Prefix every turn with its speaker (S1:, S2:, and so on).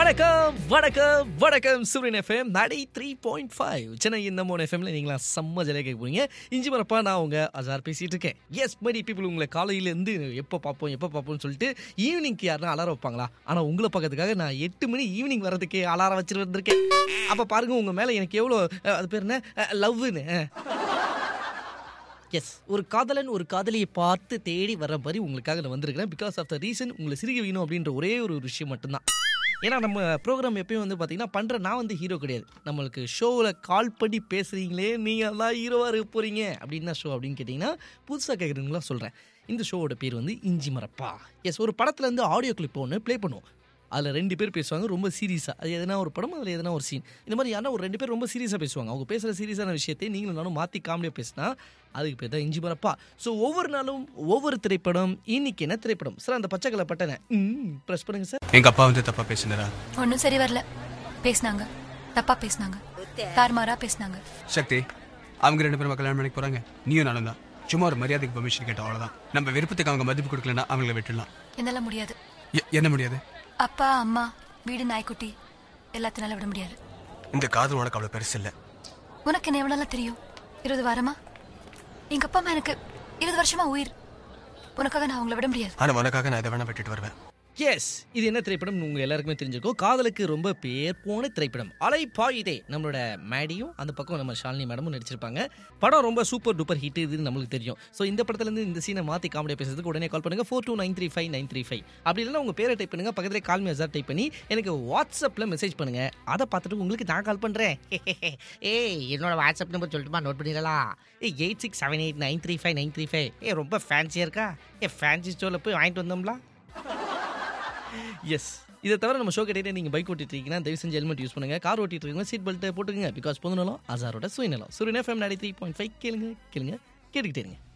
S1: வணக்கம் வணக்கம் வணக்கம் சூரியன் எஃப்எம் 93.5 சென்னை இந்த மோன் எஃப்எம்ல நீங்களா செம்ம ஜலைய கேட்க போறீங்க. இஞ்சி மரப்பா நான் உங்க அசார் பேசிட்டு இருக்கேன். எஸ் மடி பீப்புள், உங்களை காலையில இருந்து எப்போ பார்ப்போம்னு சொல்லிட்டு ஈவினிங்க்கு யாருன்னா அலாரம் வைப்பாங்களா? ஆனா உங்களை பார்க்கறதுக்காக நான் 8 மணி ஈவினிங் வரதுக்கு அலாரம் வச்சுட்டு வந்திருக்கேன். அப்ப பாருங்க உங்க மேல எனக்கு எவ்வளோ அது பேர் என்ன லவ்னு. எஸ், ஒரு காதலன் ஒரு காதலியை பார்த்து தேடி வர மாதிரி உங்களுக்காக நான் வந்திருக்கிறேன். பிகாஸ் ஆஃப் த ரீசன் உங்களை சிரிக்க வைக்கணும் அப்படின்ற ஒரே ஒரு விஷயம் மட்டும்தான். ஏன்னா நம்ம ப்ரோக்ராம் எப்பயும் வந்து பார்த்தீங்கன்னா நான் ஹீரோ கிடையாது. நம்மளுக்கு ஷோவில் கால் பண்ணி பேசுகிறீங்களே நீங்கள் தான் ஹீரோவாக இருக்க போகிறீங்க அப்படின்னு ஷோ அப்படின்னு கேட்டிங்கன்னா புதுசாக கேட்குறீங்களா சொல்கிறேன். இந்த ஷோவோட பேர் வந்து இஞ்சி மரப்பா. எஸ், ஒரு படத்துலேருந்து ஆடியோ கிளிப் ஒன்று ப்ளே பண்ணுவோம். அதில் 2 பேர் பேசுவாங்க ரொம்ப சீரியஸாக. அது எதனா ஒரு படம், அதில் எதனா ஒரு சீன், இந்த மாதிரி யாரா ஒரு 2 பேர் ரொம்ப சீரியஸாக பேசுவாங்க. அவங்க பேசுகிற சீரியஸான விஷயத்தை நீங்களும் நானும் மாற்றி காமெடியாக பேசினா அதுக்கு பேர் தான் இஞ்சி மரப்பா. ஸோ ஒவ்வொரு நாளும் ஒவ்வொரு திரைப்படம். இன்னைக்கு என்ன திரைப்படம் சார்? அந்த பச்சை கலர் பட்டனை ப்ரெஸ் பண்ணுங்க சார்.
S2: எங்க அப்பா வந்து தப்பா பேசினாரா?
S3: ஒன்னும் சரி வரல. பேசினாங்க, தப்பா பேசினாங்க, தார்மாரா பேசினாங்க.
S2: சக்தி, அவங்க 2 பேரும் கல்யாணம் பண்ணிக்க போறாங்க. நீயும் நானும் தான். சும்மா ஒரு மரியாதைக்கு பெர்மிஷன் கேட்டோம், அவ்வளவுதான். நம்ம விருப்பத்துக்கு அவங்க மதிப்பு கொடுக்கலன்னா அவங்கள விட்டுடலாம்.
S3: என்னால முடியாது.
S2: என்ன முடியாது?
S3: அப்பா அம்மா வீடு நாய்க்குட்டி எல்லாத்தினால விட முடியாது.
S2: இந்த காதல் உனக்கு அவ்வளவு பெருசு இல்ல.
S3: உனக்கு என்ன எவ்வளவு தெரியும்? 20 வாரமா எங்க அப்பா அம்மா எனக்கு 20 வருஷமா உயிர். உனக்காக நான் அவங்கள விட முடியாது.
S2: ஆனா உனக்காக நான் இதை வேணா விட்டுட்டு வருவேன்.
S1: எஸ், இது என்ன திரைப்படம் உங்க எல்லாருக்குமே தெரிஞ்சிருக்கும். காதலுக்கு ரொம்ப பேர் போன திரைப்படம் அலைப்பாயுதே. நம்மளோட மேடியும் அந்த பக்கம் நம்ம ஷாலினி மேடமும் நடிச்சிருப்பாங்க. படம் ரொம்ப சூப்பர் டூப்பர் ஹிட் இதுன்னு நம்மளுக்கு தெரியும். ஸோ இந்த படத்துலேருந்து இந்த சீனை மாற்றி காமெடியாக பேசுறதுக்கு உடனே கால் பண்ணுங்க 42935935. அப்படி இல்லைன்னா உங்கள் பேரை டைப் பண்ணுங்க, பக்கத்தில் கால் மீ அசார் டைப் பண்ணி எனக்கு வாட்ஸ்அப்பில் மெசேஜ் பண்ணுங்க. அதை பார்த்துட்டு உங்களுக்கு நான் கால் பண்ணுறேன். என்னோட வாட்ஸ்அப் நம்பர் சொல்லட்டுமா? நோட் பண்ணிடலாம். 8678935935. ரொம்ப ஃபேன்சியாக இருக்கா? ஃபேன்சி ஸ்டோரில் போய் வாங்கிட்டு வந்தோம்லாம். எஸ், இதை தவிர நம்ம ஷோ கேட்டே நீங்கள் பைக் ஓட்டிட்டு இருக்கீங்கன்னா தயவு செஞ்சு ஹெல்மெட் யூஸ் பண்ணுங்க. கார் ஓட்டிட்டு இருக்கீங்கன்னா சீட் பெல்ட் போட்டுக்கங்க. பிகாஸ் பொதுநலம் அசாரோட சுயநலம். சூரியன் எஃப்எம் 93.5 கேளுங்க கேட்டுக்கிட்டே இருங்க.